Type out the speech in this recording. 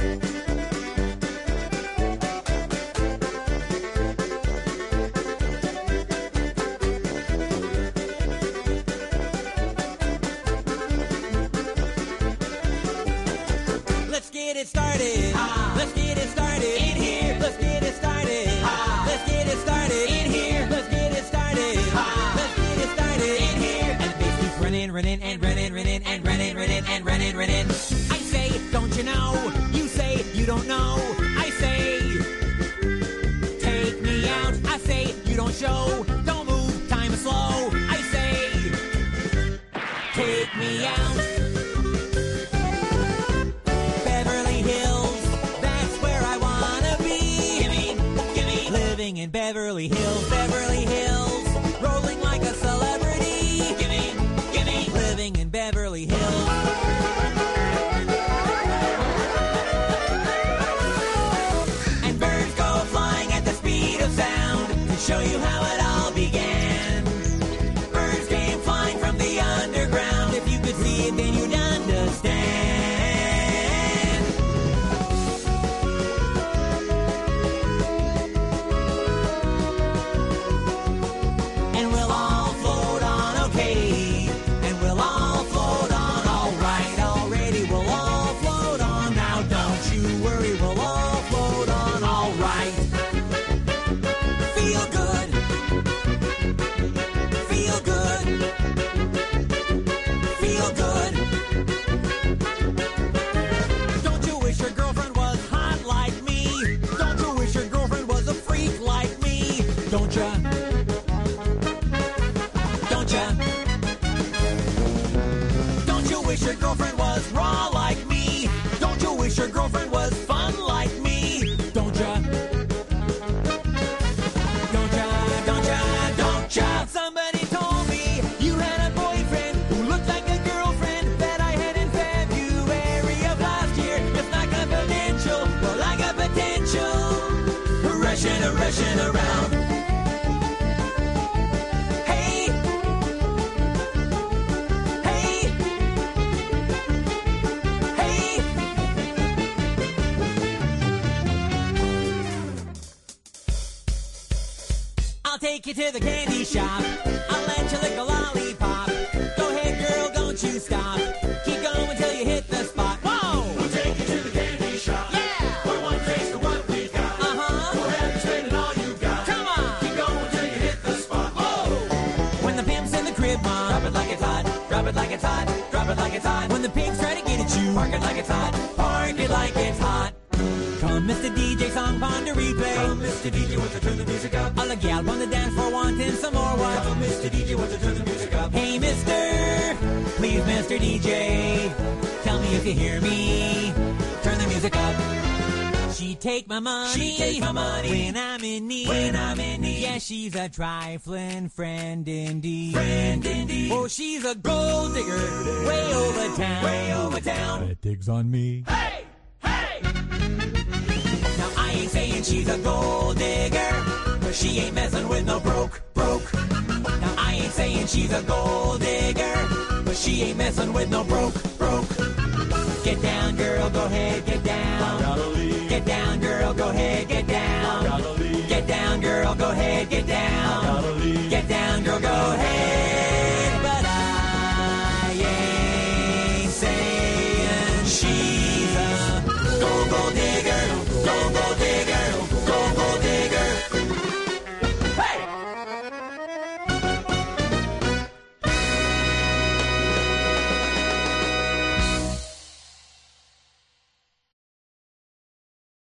Let's get it started. Let's get it started in here. Let's get it started. Let's get it started in here. Let's get it started. Let's get it started in here. And the bass keeps running, running, and running, running, and running, running, and running, running. I say, don't you know? You say, you don't know. I say, take me out. I say, you don't show. Don't move, time is slow. I say, take me out. In Beverly Hills, Beverly Hills, rolling like a celebrity. Gimme, living in Beverly Hills. And birds go flying at the speed of sound to show you how it all began. Birds came flying from the underground. If you could see it, then you'd understand. Don't you wish your girlfriend was raw like me? Don't you wish your girlfriend was fun like me? Don't ya? Don't ya? Don't ya? Don't ya? Somebody told me you had a boyfriend who looked like a girlfriend that I had in February of last year. It's not confidential, well I got potential. Rushing around. I'll take you to the candy shop. I'll let you lick a lollipop. Go ahead, girl, don't you stop. Keep going until you hit the spot. Whoa! We'll take you to the candy shop. Yeah! For one taste of what we got. Uh-huh. Go ahead and spend it all you got. Come on! Keep going until you hit the spot. Whoa! When the pimp's in the crib, mom, drop it like it's hot. Drop it like it's hot. Drop it like it's hot. When the pigs try to get at you, park it like it's hot. Park it like it's hot. Come, Mr. DJ, song ponder replay. Come, Mr. DJ, want to turn the music up. All the gal on the dance floor wanting some more what? Come, Mr. DJ, want to turn the music up. Hey, mister, please, Mr. DJ, tell me if you hear me. Turn the music up. She take my money. She take my money. When I'm in need. When I'm in need. Yeah, she's a trifling friend indeed. Friend indeed. Oh, she's a gold digger way over town. Way over town. That digs on me. Hey! Hey! Now I ain't saying she's a gold digger, but she ain't messing with no broke. Now I ain't saying she's a gold digger, but she ain't messing with no broke. Get down, girl, go ahead, get down. Gotta leave. Get down, girl, go ahead, get down. Gotta leave. Get down, girl, go ahead, get down. Gotta leave. Get down, girl, go ahead. But I ain't saying she's a gold digger.